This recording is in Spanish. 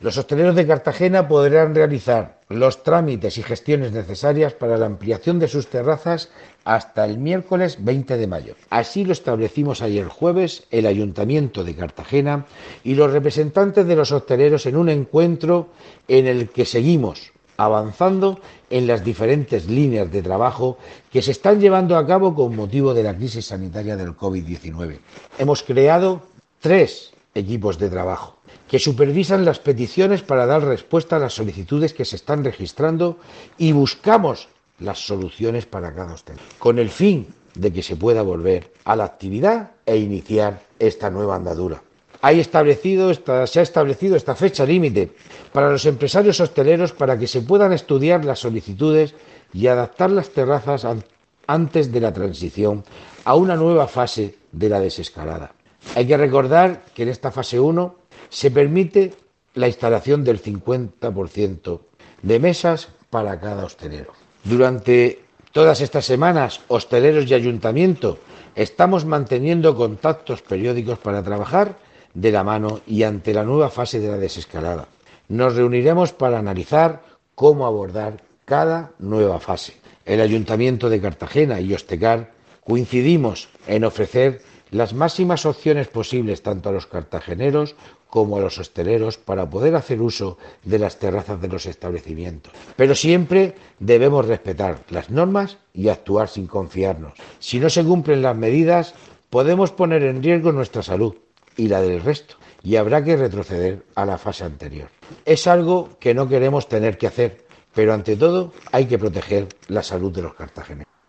Los hosteleros de Cartagena podrán realizar los trámites y gestiones necesarias para la ampliación de sus terrazas hasta el miércoles 20 de mayo. Así lo establecimos ayer jueves el Ayuntamiento de Cartagena y los representantes de los hosteleros en un encuentro en el que seguimos avanzando en las diferentes líneas de trabajo que se están llevando a cabo con motivo de la crisis sanitaria del COVID-19. Hemos creado 3 equipos de trabajo que supervisan las peticiones para dar respuesta a las solicitudes que se están registrando y buscamos las soluciones para cada hostelero, con el fin de que se pueda volver a la actividad e iniciar esta nueva andadura. Se ha establecido esta fecha límite para los empresarios hosteleros para que se puedan estudiar las solicitudes y adaptar las terrazas antes de la transición a una nueva fase de la desescalada. Hay que recordar que en esta fase 1 se permite la instalación del 50% de mesas para cada hostelero. Durante todas estas semanas, hosteleros y ayuntamiento estamos manteniendo contactos periódicos para trabajar de la mano y ante la nueva fase de la desescalada. Nos reuniremos para analizar cómo abordar cada nueva fase. El Ayuntamiento de Cartagena y Hostecar coincidimos en ofrecer las máximas opciones posibles tanto a los cartageneros como a los hosteleros para poder hacer uso de las terrazas de los establecimientos. Pero siempre debemos respetar las normas y actuar sin confiarnos. Si no se cumplen las medidas, podemos poner en riesgo nuestra salud y la del resto, y habrá que retroceder a la fase anterior. Es algo que no queremos tener que hacer, pero ante todo hay que proteger la salud de los cartageneros.